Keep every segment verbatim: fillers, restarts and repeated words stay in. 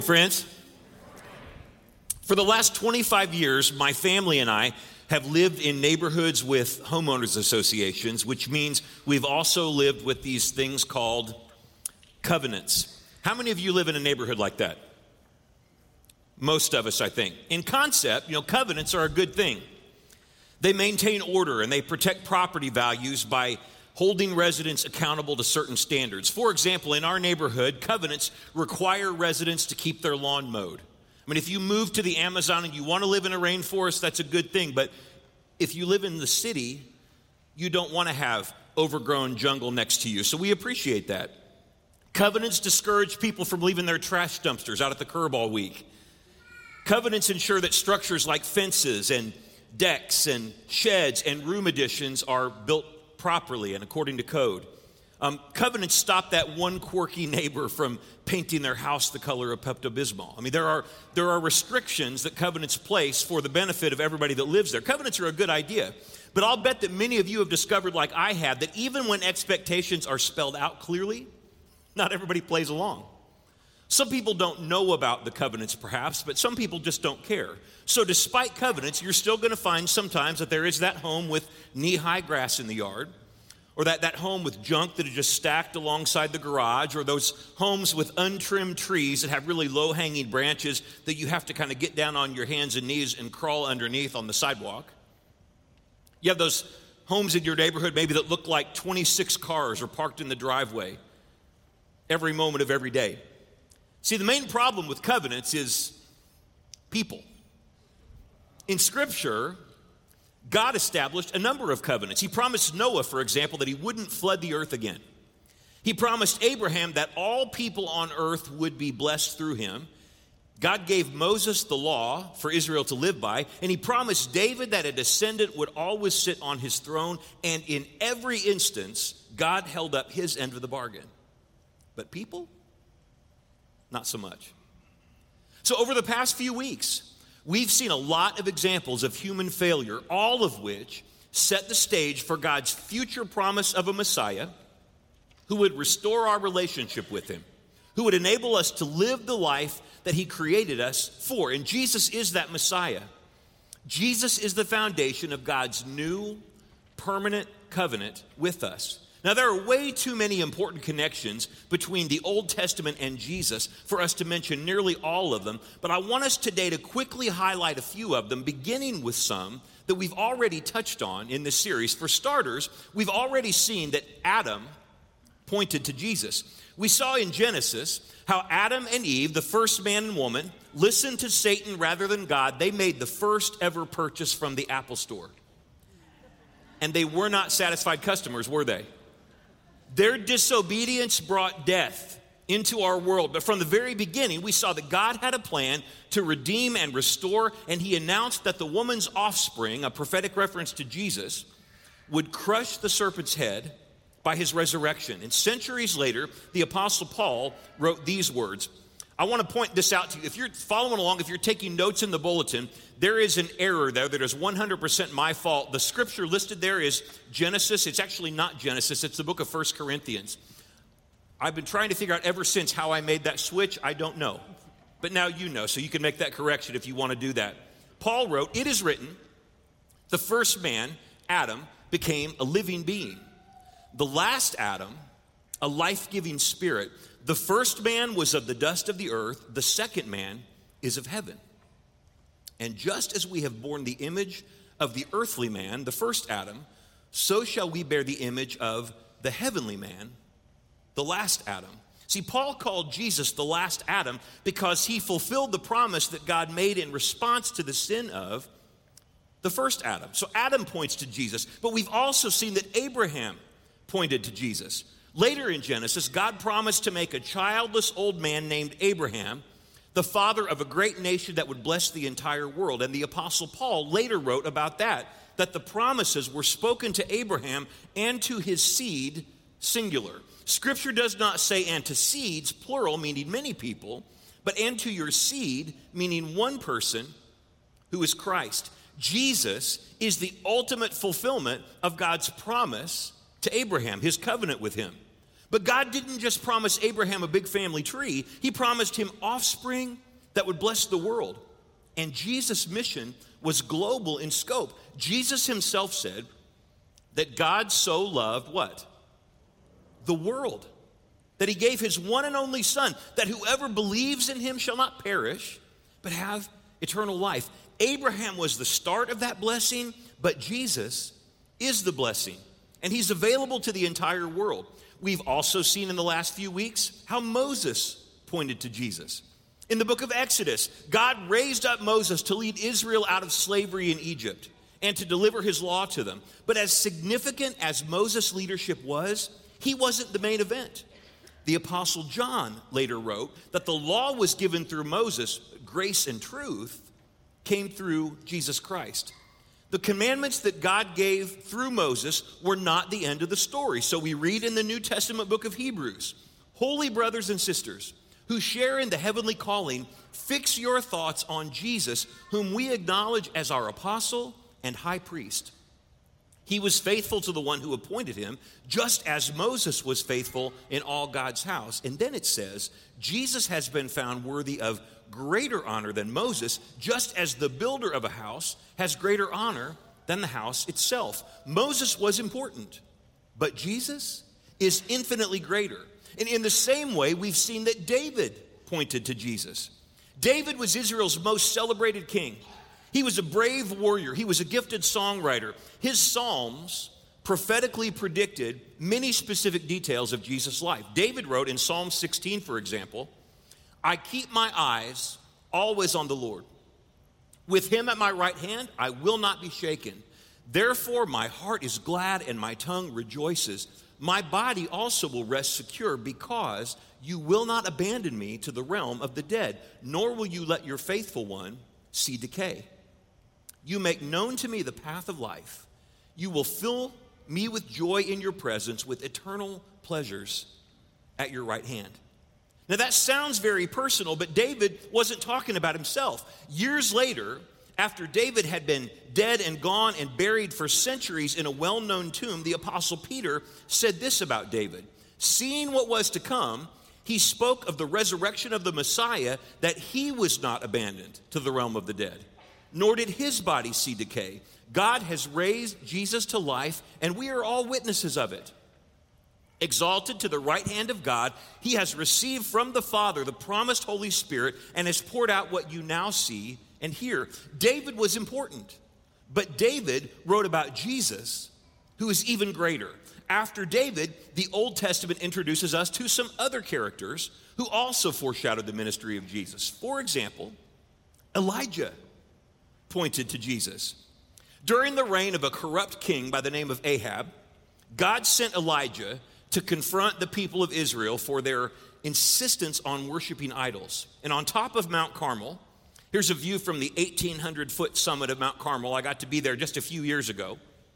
Friends, for the last twenty-five years, my family and I have lived in neighborhoods with homeowners associations, which means we've also lived with these things called covenants. How many of you live in a neighborhood like that? Most of us, I think. In concept, you know, covenants are a good thing. They maintain order and they protect property values by holding residents accountable to certain standards. For example, in our neighborhood, covenants require residents to keep their lawn mowed. I mean, if you move to the Amazon and you want to live in a rainforest, that's a good thing. But if you live in the city, you don't want to have overgrown jungle next to you. So we appreciate that. Covenants discourage people from leaving their trash dumpsters out at the curb all week. Covenants ensure that structures like fences and decks and sheds and room additions are built properly and according to code. Um, covenants stop that one quirky neighbor from painting their house the color of Pepto-Bismol. I mean, there are there are restrictions that covenants place for the benefit of everybody that lives there. Covenants are a good idea, but I'll bet that many of you have discovered, like I have, that even when expectations are spelled out clearly, not everybody plays along. Some people don't know about the covenants, perhaps, but some people just don't care. So despite covenants, you're still going to find sometimes that there is that home with knee-high grass in the yard, or that, that home with junk that is just stacked alongside the garage, or those homes with untrimmed trees that have really low-hanging branches that you have to kind of get down on your hands and knees and crawl underneath on the sidewalk. You have those homes in your neighborhood maybe that look like twenty-six cars are parked in the driveway every moment of every day. See, the main problem with covenants is people. In Scripture, God established a number of covenants. He promised Noah, for example, that he wouldn't flood the earth again. He promised Abraham that all people on earth would be blessed through him. God gave Moses the law for Israel to live by, and he promised David that a descendant would always sit on his throne, and in every instance, God held up his end of the bargain. But people? Not so much. So over the past few weeks, we've seen a lot of examples of human failure, all of which set the stage for God's future promise of a Messiah who would restore our relationship with him, who would enable us to live the life that he created us for. And Jesus is that Messiah. Jesus is the foundation of God's new, permanent covenant with us. Now, there are way too many important connections between the Old Testament and Jesus for us to mention nearly all of them, but I want us today to quickly highlight a few of them, beginning with some that we've already touched on in this series. For starters, we've already seen that Adam pointed to Jesus. We saw in Genesis how Adam and Eve, the first man and woman, listened to Satan rather than God. They made the first ever purchase from the Apple Store. And they were not satisfied customers, were they? Their disobedience brought death into our world. But from the very beginning, we saw that God had a plan to redeem and restore, and he announced that the woman's offspring, a prophetic reference to Jesus, would crush the serpent's head by his resurrection. And centuries later, the Apostle Paul wrote these words. I want to point this out to you. If you're following along, if you're taking notes in the bulletin, there is an error there that is one hundred percent my fault. The scripture listed there is Genesis. It's actually not Genesis. It's the book of First Corinthians. I've been trying to figure out ever since how I made that switch. I don't know. But now you know, so you can make that correction if you want to do that. Paul wrote, it is written, the first man, Adam, became a living being. The last Adam, a life-giving spirit. The first man was of the dust of the earth. The second man is of heaven. And just as we have borne the image of the earthly man, the first Adam, so shall we bear the image of the heavenly man, the last Adam. See, Paul called Jesus the last Adam because he fulfilled the promise that God made in response to the sin of the first Adam. So Adam points to Jesus, but we've also seen that Abraham pointed to Jesus. Later in Genesis, God promised to make a childless old man named Abraham the father of a great nation that would bless the entire world. And the Apostle Paul later wrote about that, that the promises were spoken to Abraham and to his seed, singular. Scripture does not say and to seeds, plural, meaning many people, but and to your seed, meaning one person who is Christ. Jesus is the ultimate fulfillment of God's promise to Abraham, his covenant with him. But God didn't just promise Abraham a big family tree. He promised him offspring that would bless the world. And Jesus' mission was global in scope. Jesus himself said that God so loved what? The world. That he gave his one and only son, that whoever believes in him shall not perish, but have eternal life. Abraham was the start of that blessing, but Jesus is the blessing. And he's available to the entire world. We've also seen in the last few weeks how Moses pointed to Jesus. In the book of Exodus, God raised up Moses to lead Israel out of slavery in Egypt and to deliver his law to them. But as significant as Moses' leadership was, he wasn't the main event. The Apostle John later wrote that the law was given through Moses, grace and truth came through Jesus Christ. The commandments that God gave through Moses were not the end of the story. So we read in the New Testament book of Hebrews, "Holy brothers and sisters who share in the heavenly calling, fix your thoughts on Jesus, whom we acknowledge as our apostle and high priest. He was faithful to the one who appointed him, just as Moses was faithful in all God's house." And then it says, Jesus has been found worthy of greater honor than Moses, just as the builder of a house has greater honor than the house itself. Moses was important, but Jesus is infinitely greater. And in the same way, we've seen that David pointed to Jesus. David was Israel's most celebrated king. He was a brave warrior. He was a gifted songwriter. His psalms prophetically predicted many specific details of Jesus' life. David wrote in Psalm sixteen, for example, "I keep my eyes always on the Lord. With him at my right hand, I will not be shaken. Therefore, my heart is glad and my tongue rejoices. My body also will rest secure because you will not abandon me to the realm of the dead, nor will you let your faithful one see decay. You make known to me the path of life. You will fill me with joy in your presence, with eternal pleasures at your right hand." Now that sounds very personal, but David wasn't talking about himself. Years later, after David had been dead and gone and buried for centuries in a well-known tomb, the Apostle Peter said this about David. Seeing what was to come, he spoke of the resurrection of the Messiah, that he was not abandoned to the realm of the dead, nor did his body see decay. God has raised Jesus to life, and we are all witnesses of it. Exalted to the right hand of God, he has received from the Father the promised Holy Spirit and has poured out what you now see and hear. David was important, but David wrote about Jesus, who is even greater. After David, the Old Testament introduces us to some other characters who also foreshadowed the ministry of Jesus. For example, Elijah pointed to Jesus. During the reign of a corrupt king by the name of Ahab, God sent Elijah to confront the people of Israel for their insistence on worshiping idols. And on top of Mount Carmel, here's a view from the eighteen hundred foot summit of Mount Carmel. I got to be there just a few years ago.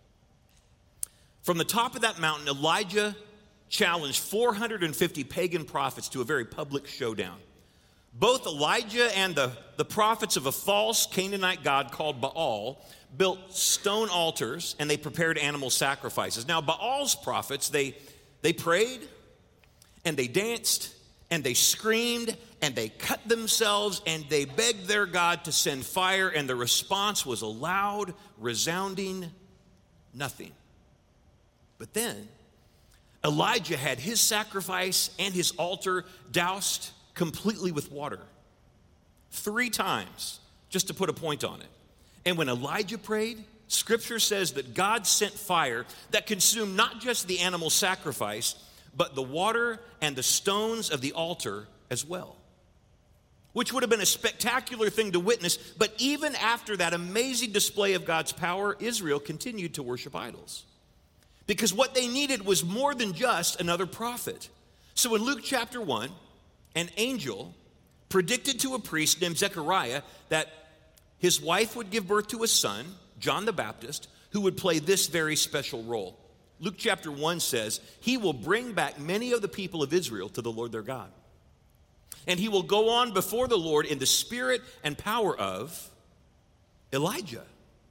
From the top of that mountain, Elijah challenged four hundred fifty pagan prophets to a very public showdown. Both Elijah and the, the prophets of a false Canaanite god called Baal built stone altars and they prepared animal sacrifices. Now, Baal's prophets, they, they prayed and they danced and they screamed and they cut themselves and they begged their God to send fire, and the response was a loud, resounding nothing. But then Elijah had his sacrifice and his altar doused completely with water. Three times, just to put a point on it. And when Elijah prayed, Scripture says that God sent fire that consumed not just the animal sacrifice, but the water and the stones of the altar as well. Which would have been a spectacular thing to witness, but even after that amazing display of God's power, Israel continued to worship idols. Because what they needed was more than just another prophet. So in Luke chapter one, an angel predicted to a priest named Zechariah that his wife would give birth to a son, John the Baptist, who would play this very special role. Luke chapter one says, he will bring back many of the people of Israel to the Lord their God. And he will go on before the Lord in the spirit and power of Elijah,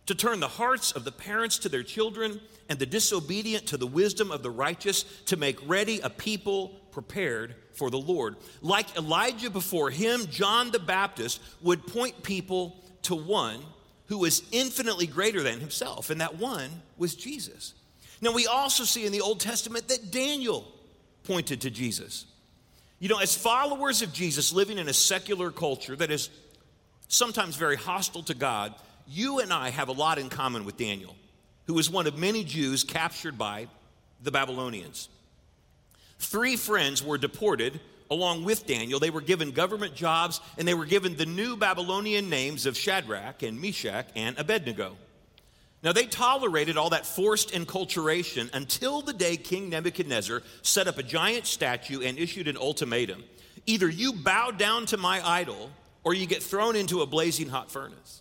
to turn the hearts of the parents to their children and the disobedient to the wisdom of the righteous, to make ready a people prepared for the Lord. Like Elijah before him, John the Baptist would point people to one who was infinitely greater than himself, and that one was Jesus. Now, we also see in the Old Testament that Daniel pointed to Jesus. You know, as followers of Jesus living in a secular culture that is sometimes very hostile to God, you and I have a lot in common with Daniel, who was one of many Jews captured by the Babylonians. Three friends were deported along with Daniel. They were given government jobs, and they were given the new Babylonian names of Shadrach and Meshach and Abednego. Now, they tolerated all that forced enculturation until the day King Nebuchadnezzar set up a giant statue and issued an ultimatum. Either you bow down to my idol, or you get thrown into a blazing hot furnace.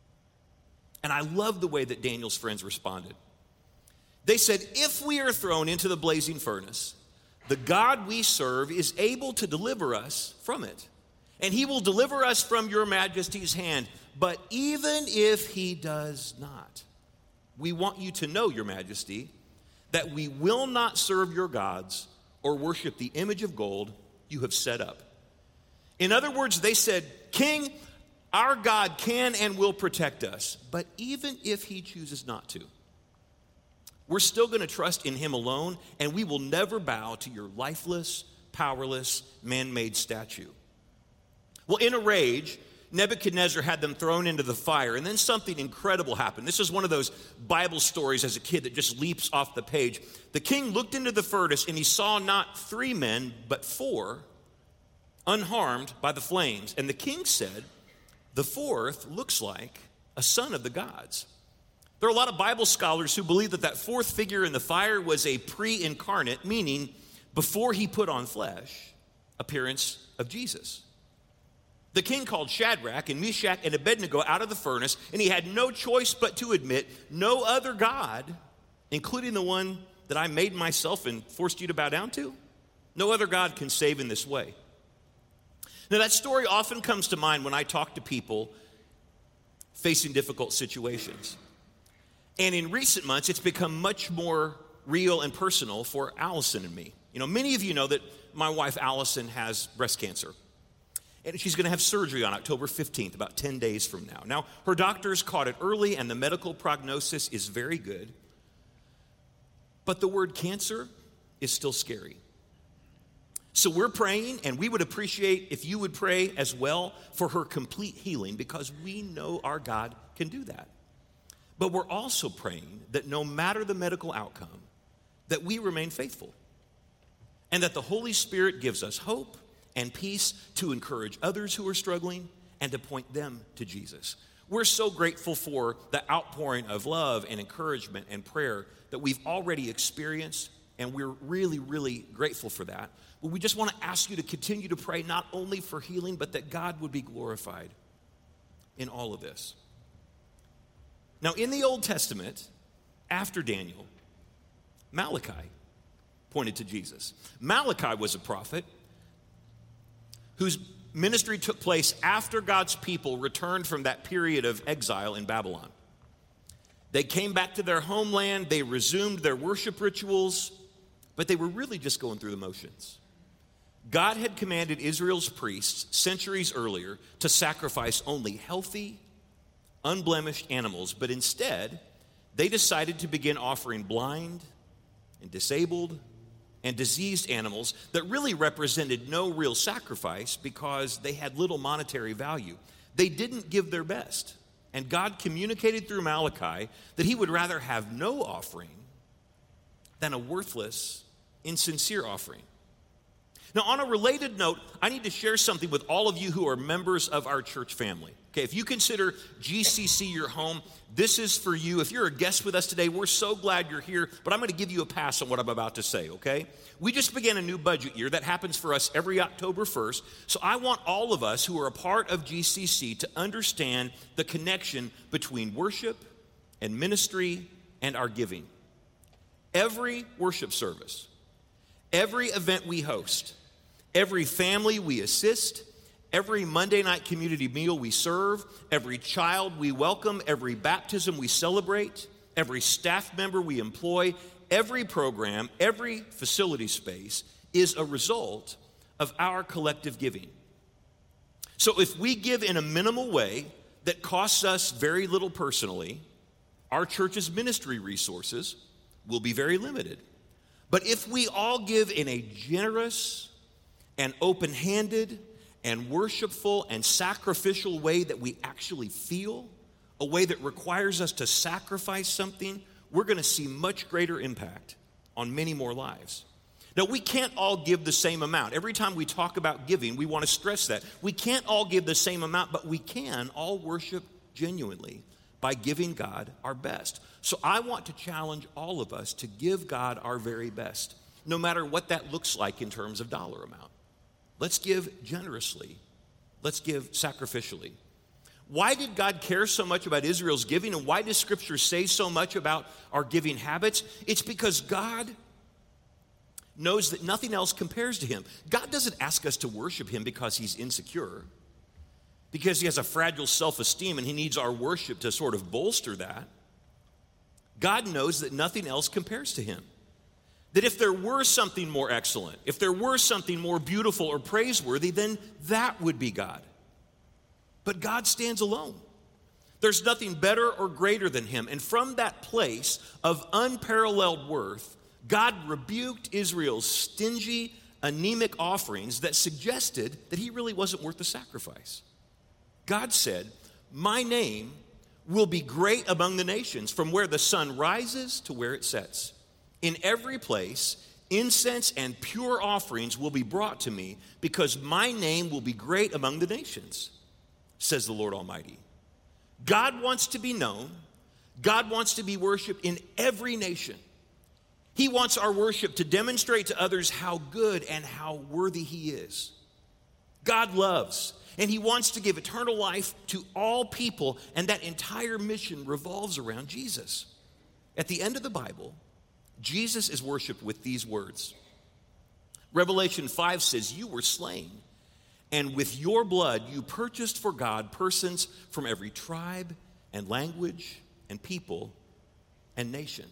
And I love the way that Daniel's friends responded. They said, if we are thrown into the blazing furnace, the God we serve is able to deliver us from it. And he will deliver us from your majesty's hand. But even if he does not, we want you to know, your majesty, that we will not serve your gods or worship the image of gold you have set up. In other words, they said, King, our God can and will protect us, but even if he chooses not to, we're still going to trust in him alone, and we will never bow to your lifeless, powerless, man-made statue. Well, in a rage, Nebuchadnezzar had them thrown into the fire, and then something incredible happened. This is one of those Bible stories as a kid that just leaps off the page. The king looked into the furnace, and he saw not three men, but four, unharmed by the flames. And the king said, the fourth looks like a son of the gods. There are a lot of Bible scholars who believe that that fourth figure in the fire was a pre-incarnate, meaning before he put on flesh, appearance of Jesus. The king called Shadrach and Meshach and Abednego out of the furnace, and he had no choice but to admit no other God, including the one that I made myself and forced you to bow down to, no other God can save in this way. Now, that story often comes to mind when I talk to people facing difficult situations. And in recent months, it's become much more real and personal for Allison and me. You know, many of you know that my wife, Allison, has breast cancer. And she's going to have surgery on October fifteenth, about ten days from now. Now, her doctors caught it early, and the medical prognosis is very good. But the word cancer is still scary. So we're praying, and we would appreciate if you would pray as well for her complete healing, because we know our God can do that. But we're also praying that no matter the medical outcome, that we remain faithful, and that the Holy Spirit gives us hope and peace to encourage others who are struggling and to point them to Jesus. We're so grateful for the outpouring of love and encouragement and prayer that we've already experienced, and we're really, really grateful for that. But we just want to ask you to continue to pray not only for healing, but that God would be glorified in all of this. Now, in the Old Testament, after Daniel, Malachi pointed to Jesus. Malachi was a prophet whose ministry took place after God's people returned from that period of exile in Babylon. They came back to their homeland, they resumed their worship rituals, but they were really just going through the motions. God had commanded Israel's priests centuries earlier to sacrifice only healthy, unblemished animals, but instead, they decided to begin offering blind and disabled and diseased animals that really represented no real sacrifice because they had little monetary value. They didn't give their best. And God communicated through Malachi that he would rather have no offering than a worthless, insincere offering. Now, on a related note, I need to share something with all of you who are members of our church family. Okay, if you consider G C C your home, this is for you. If you're a guest with us today, we're so glad you're here, but I'm going to give you a pass on what I'm about to say, okay? We just began a new budget year. That happens for us every October first. So I want all of us who are a part of G C C to understand the connection between worship and ministry and our giving. Every worship service, every event we host, every family we assist, Every Monday night community meal we serve, every child we welcome, every baptism we celebrate, every staff member we employ, every program, every facility space is a result of our collective giving. So if we give in a minimal way that costs us very little personally, our church's ministry resources will be very limited. But if we all give in a generous and open-handed and worshipful and sacrificial way that we actually feel, a way that requires us to sacrifice something, we're going to see much greater impact on many more lives. Now, we can't all give the same amount. Every time we talk about giving, we want to stress that. We can't all give the same amount, but we can all worship genuinely by giving God our best. So I want to challenge all of us to give God our very best, no matter what that looks like in terms of dollar amount. Let's give generously. Let's give sacrificially. Why did God care so much about Israel's giving, and why does Scripture say so much about our giving habits? It's because God knows that nothing else compares to him. God doesn't ask us to worship him because he's insecure, because he has a fragile self-esteem and he needs our worship to sort of bolster that. God knows that nothing else compares to him. That if there were something more excellent, if there were something more beautiful or praiseworthy, then that would be God. But God stands alone. There's nothing better or greater than him. And from that place of unparalleled worth, God rebuked Israel's stingy, anemic offerings that suggested that he really wasn't worth the sacrifice. God said, "My name will be great among the nations, from where the sun rises to where it sets. In every place, incense and pure offerings will be brought to me, because my name will be great among the nations, says the Lord Almighty." God wants to be known. God wants to be worshiped in every nation. He wants our worship to demonstrate to others how good and how worthy he is. God loves, and he wants to give eternal life to all people, and that entire mission revolves around Jesus. At the end of the Bible, Jesus is worshiped with these words. Revelation five says, "You were slain, and with your blood you purchased for God persons from every tribe and language and people and nation."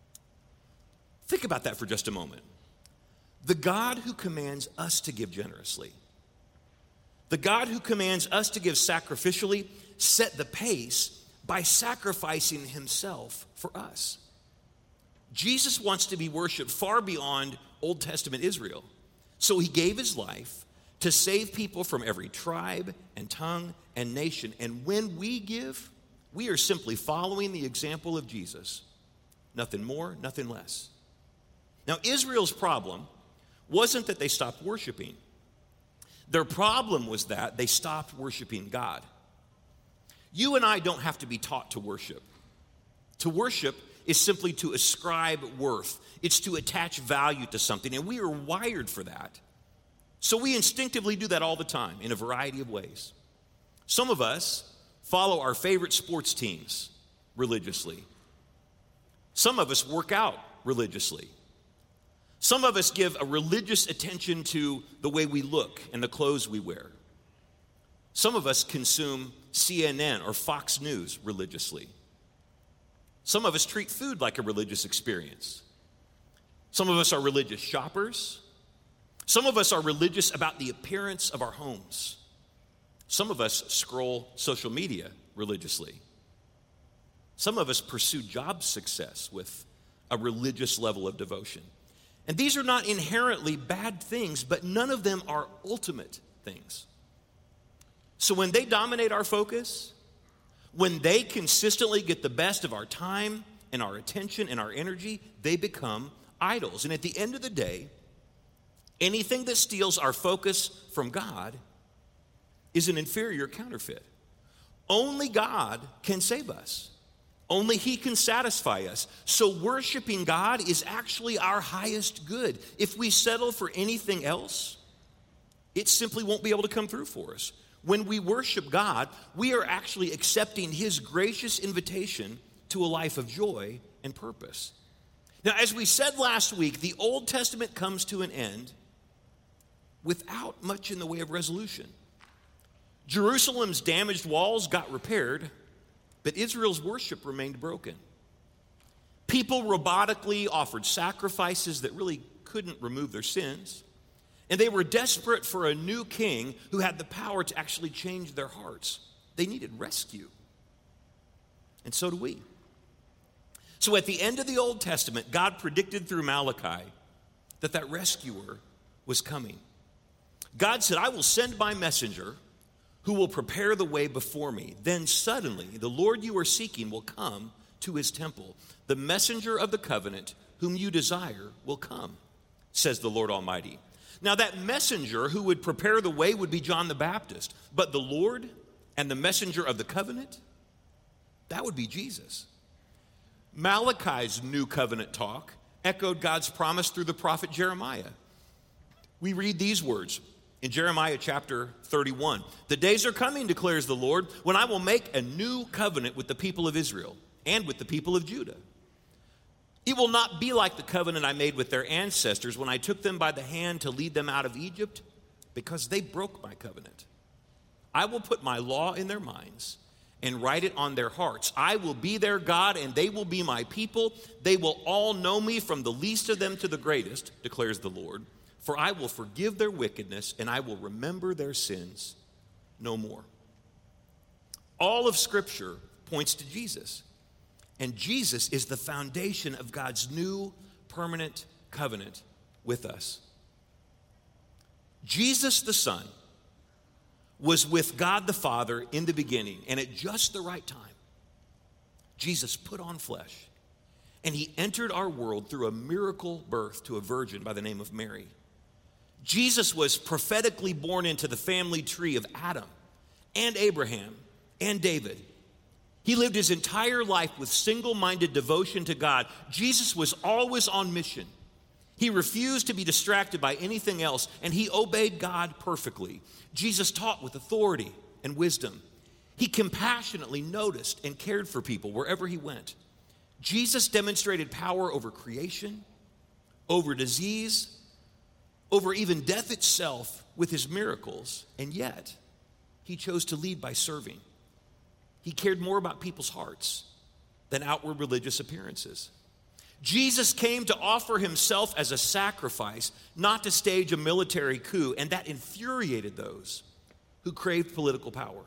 Think about that for just a moment. The God who commands us to give generously, the God who commands us to give sacrificially, set the pace by sacrificing himself for us. Jesus wants to be worshiped far beyond Old Testament Israel. So he gave his life to save people from every tribe and tongue and nation. And when we give, we are simply following the example of Jesus. Nothing more, nothing less. Now, Israel's problem wasn't that they stopped worshiping. Their problem was that they stopped worshiping God. You and I don't have to be taught to worship. To worship is simply to ascribe worth. It's to attach value to something, and we are wired for that. So we instinctively do that all the time in a variety of ways. Some of us follow our favorite sports teams religiously. Some of us work out religiously. Some of us give a religious attention to the way we look and the clothes we wear. Some of us consume C N N or Fox News religiously. Some of us treat food like a religious experience. Some of us are religious shoppers. Some of us are religious about the appearance of our homes. Some of us scroll social media religiously. Some of us pursue job success with a religious level of devotion. And these are not inherently bad things, but none of them are ultimate things. So when they dominate our focus, when they consistently get the best of our time and our attention and our energy, they become idols. And at the end of the day, anything that steals our focus from God is an inferior counterfeit. Only God can save us. Only he can satisfy us. So worshiping God is actually our highest good. If we settle for anything else, it simply won't be able to come through for us. When we worship God, we are actually accepting his gracious invitation to a life of joy and purpose. Now, as we said last week, the Old Testament comes to an end without much in the way of resolution. Jerusalem's damaged walls got repaired, but Israel's worship remained broken. People robotically offered sacrifices that really couldn't remove their sins, and they were desperate for a new king who had the power to actually change their hearts. They needed rescue. And so do we. So at the end of the Old Testament, God predicted through Malachi that that rescuer was coming. God said, I will send my messenger who will prepare the way before me. Then suddenly the Lord you are seeking will come to his temple. The messenger of the covenant whom you desire will come, says the Lord Almighty. Now that messenger who would prepare the way would be John the Baptist, but the Lord and the messenger of the covenant, that would be Jesus. Malachi's new covenant talk echoed God's promise through the prophet Jeremiah. We read these words in Jeremiah chapter thirty-one. The days are coming, declares the Lord, when I will make a new covenant with the people of Israel and with the people of Judah. It will not be like the covenant I made with their ancestors when I took them by the hand to lead them out of Egypt, because they broke my covenant. I will put my law in their minds and write it on their hearts. I will be their God, and they will be my people. They will all know me, from the least of them to the greatest, declares the Lord. For I will forgive their wickedness, and I will remember their sins no more. All of Scripture points to Jesus. And Jesus is the foundation of God's new permanent covenant with us. Jesus the Son was with God the Father in the beginning, and at just the right time, Jesus put on flesh, and he entered our world through a miracle birth to a virgin by the name of Mary. Jesus was prophetically born into the family tree of Adam and Abraham and David. He lived his entire life with single-minded devotion to God. Jesus was always on mission. He refused to be distracted by anything else, and he obeyed God perfectly. Jesus taught with authority and wisdom. He compassionately noticed and cared for people wherever he went. Jesus demonstrated power over creation, over disease, over even death itself with his miracles, and yet he chose to lead by serving. He cared more about people's hearts than outward religious appearances. Jesus came to offer himself as a sacrifice, not to stage a military coup, and that infuriated those who craved political power.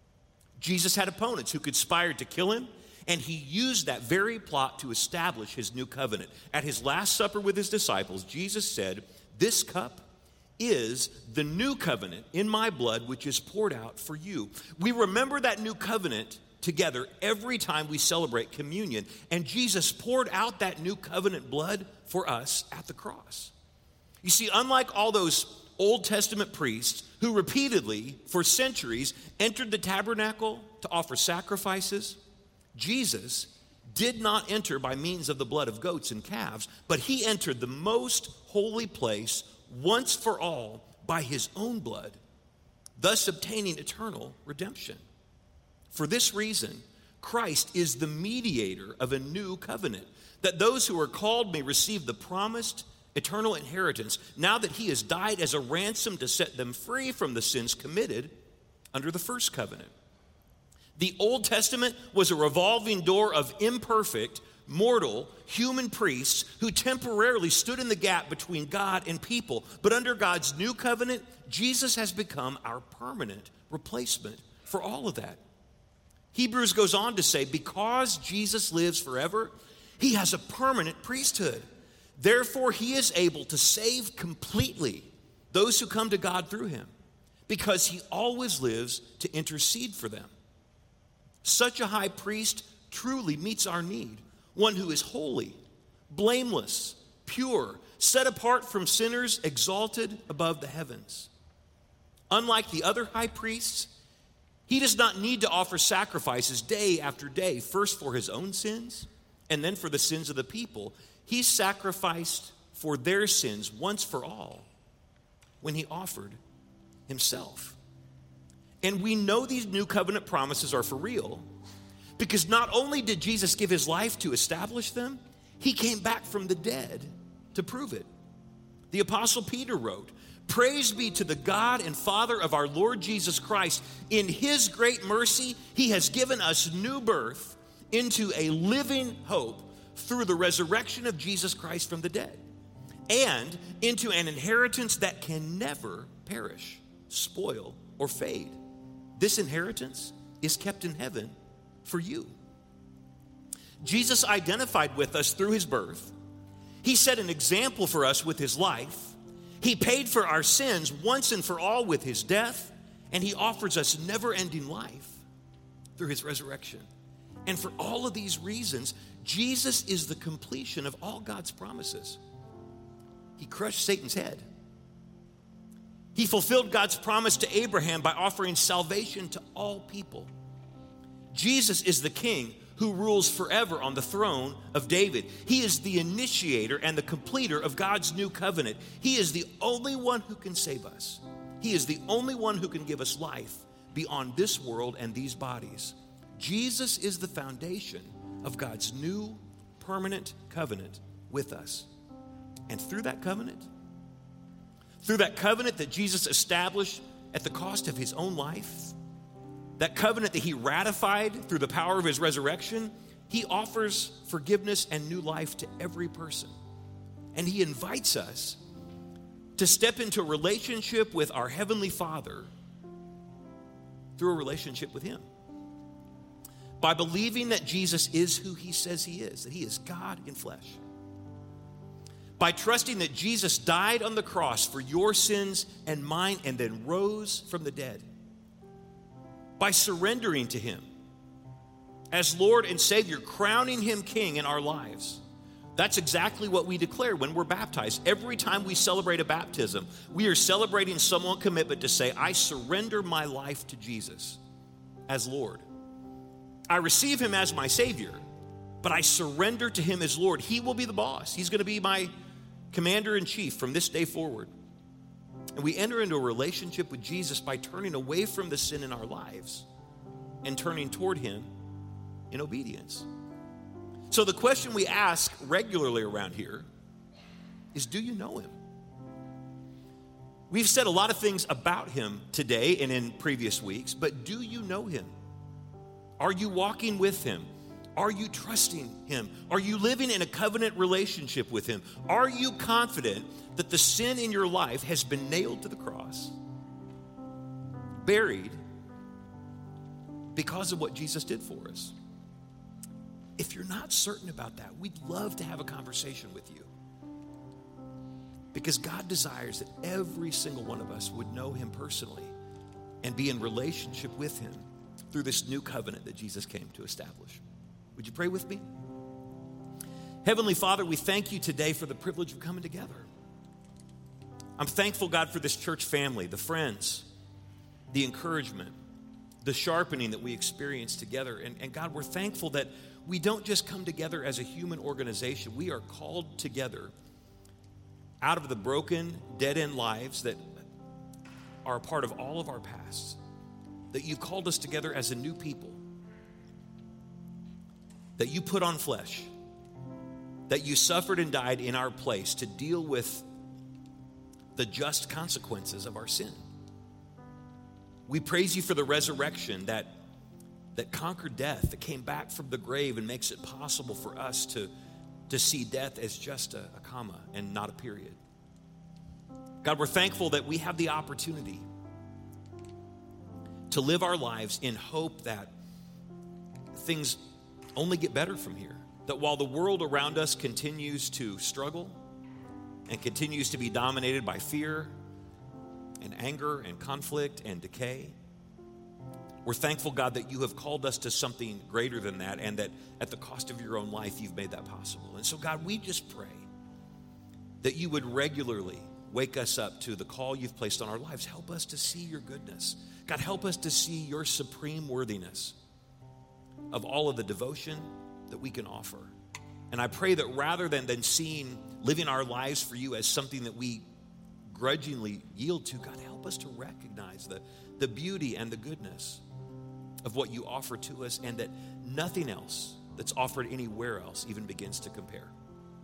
Jesus had opponents who conspired to kill him, and he used that very plot to establish his new covenant. At his Last Supper with his disciples, Jesus said, "This cup is the new covenant in my blood, which is poured out for you." We remember that new covenant together every time we celebrate communion, and Jesus poured out that new covenant blood for us at the cross. You see, unlike all those Old Testament priests who repeatedly, for centuries, entered the tabernacle to offer sacrifices, Jesus did not enter by means of the blood of goats and calves, but he entered the most holy place once for all by his own blood, thus obtaining eternal redemption. For this reason, Christ is the mediator of a new covenant, that those who are called may receive the promised eternal inheritance, now that he has died as a ransom to set them free from the sins committed under the first covenant. The Old Testament was a revolving door of imperfect, mortal, human priests who temporarily stood in the gap between God and people. But under God's new covenant, Jesus has become our permanent replacement for all of that. Hebrews goes on to say, because Jesus lives forever, he has a permanent priesthood. Therefore, he is able to save completely those who come to God through him, because he always lives to intercede for them. Such a high priest truly meets our need, one who is holy, blameless, pure, set apart from sinners, exalted above the heavens. Unlike the other high priests, he does not need to offer sacrifices day after day, first for his own sins and then for the sins of the people. He sacrificed for their sins once for all when he offered himself. And we know these new covenant promises are for real because not only did Jesus give his life to establish them, he came back from the dead to prove it. The Apostle Peter wrote, "Praise be to the God and Father of our Lord Jesus Christ. In his great mercy, he has given us new birth into a living hope through the resurrection of Jesus Christ from the dead, and into an inheritance that can never perish, spoil, or fade. This inheritance is kept in heaven for you." Jesus identified with us through his birth. He set an example for us with his life. He paid for our sins once and for all with his death, and he offers us never-ending life through his resurrection. And for all of these reasons, Jesus is the completion of all God's promises. He crushed Satan's head. He fulfilled God's promise to Abraham by offering salvation to all people. Jesus is the king who rules forever on the throne of David. He is the initiator and the completer of God's new covenant. He is the only one who can save us. He is the only one who can give us life beyond this world and these bodies. Jesus is the foundation of God's new permanent covenant with us. And through that covenant, through that covenant that Jesus established at the cost of his own life, that covenant that he ratified through the power of his resurrection, he offers forgiveness and new life to every person. And he invites us to step into a relationship with our Heavenly Father through a relationship with him. By believing that Jesus is who he says he is, that he is God in flesh. By trusting that Jesus died on the cross for your sins and mine and then rose from the dead. By surrendering to him as Lord and Savior, crowning him King in our lives. That's exactly what we declare when we're baptized. Every time we celebrate a baptism, we are celebrating someone's commitment to say, I surrender my life to Jesus as Lord. I receive him as my Savior, but I surrender to him as Lord. He will be the boss. He's going to be my commander-in-chief from this day forward. And we enter into a relationship with Jesus by turning away from the sin in our lives and turning toward him in obedience. So the question we ask regularly around here is, do you know him? We've said a lot of things about him today and in previous weeks, but do you know him? Are you walking with him? Are you trusting him? Are you living in a covenant relationship with him? Are you confident that the sin in your life has been nailed to the cross, buried because of what Jesus did for us? If you're not certain about that, we'd love to have a conversation with you, because God desires that every single one of us would know him personally and be in relationship with him through this new covenant that Jesus came to establish. Would you pray with me? Heavenly Father, we thank you today for the privilege of coming together. I'm thankful, God, for this church family, the friends, the encouragement, the sharpening that we experience together. And, and God, we're thankful that we don't just come together as a human organization. We are called together out of the broken, dead-end lives that are a part of all of our past, that you've called us together as a new people, that you put on flesh, that you suffered and died in our place to deal with the just consequences of our sin. We praise you for the resurrection that, that conquered death, that came back from the grave and makes it possible for us to, to see death as just a, a comma and not a period. God, we're thankful that we have the opportunity to live our lives in hope that things only get better from here. That while the world around us continues to struggle and continues to be dominated by fear and anger and conflict and decay, we're thankful, God, that you have called us to something greater than that, and that at the cost of your own life, you've made that possible. And so, God, we just pray that you would regularly wake us up to the call you've placed on our lives. Help us to see your goodness. God, help us to see your supreme worthiness of all of the devotion that we can offer. And I pray that rather than, than seeing living our lives for you as something that we grudgingly yield to, God, help us to recognize the, the beauty and the goodness of what you offer to us, and that nothing else that's offered anywhere else even begins to compare.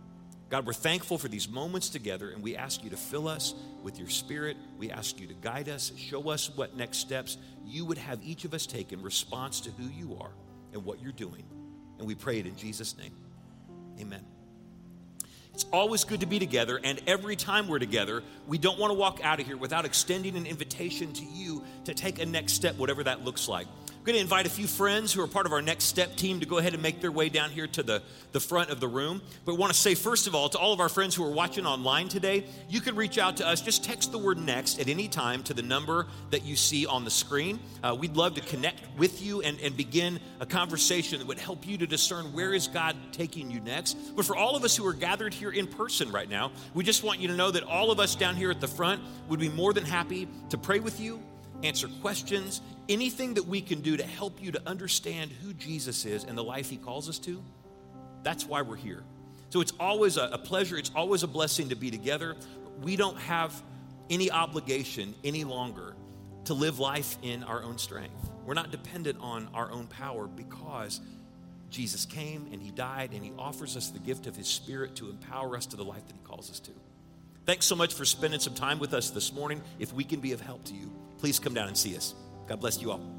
God, we're thankful for these moments together, and we ask you to fill us with your Spirit. We ask you to guide us, show us what next steps you would have each of us take in response to who you are and what you're doing. And we pray it in Jesus' name. Amen. It's always good to be together, and every time we're together, we don't want to walk out of here without extending an invitation to you to take a next step, whatever that looks like. I'm going to invite a few friends who are part of our Next Step team to go ahead and make their way down here to the, the front of the room. But I want to say, first of all, to all of our friends who are watching online today, you can reach out to us. Just text the word NEXT at any time to the number that you see on the screen. Uh, we'd love to connect with you and, and begin a conversation that would help you to discern where is God taking you next. But for all of us who are gathered here in person right now, we just want you to know that all of us down here at the front would be more than happy to pray with you, answer questions, anything that we can do to help you to understand who Jesus is and the life he calls us to. That's why we're here. So it's always a, a pleasure. It's always a blessing to be together. We don't have any obligation any longer to live life in our own strength. We're not dependent on our own power because Jesus came and he died and he offers us the gift of his Spirit to empower us to the life that he calls us to. Thanks so much for spending some time with us this morning. If we can be of help to you, please come down and see us. God bless you all.